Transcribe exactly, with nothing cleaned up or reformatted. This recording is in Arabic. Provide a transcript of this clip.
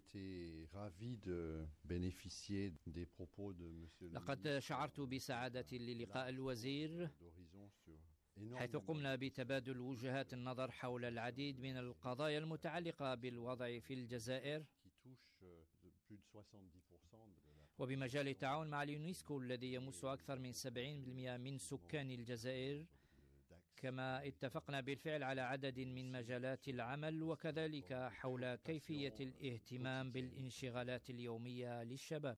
لقد شعرت بسعادة للقاء الوزير، حيث قمنا بتبادل وجهات النظر حول العديد من القضايا المتعلقة بالوضع في الجزائر، وبمجال التعاون مع اليونسكو الذي يمس أكثر من سبعين بالمئة من سكان الجزائر. كما اتفقنا بالفعل على عدد من مجالات العمل، وكذلك حول كيفية الاهتمام بالانشغالات اليومية للشباب.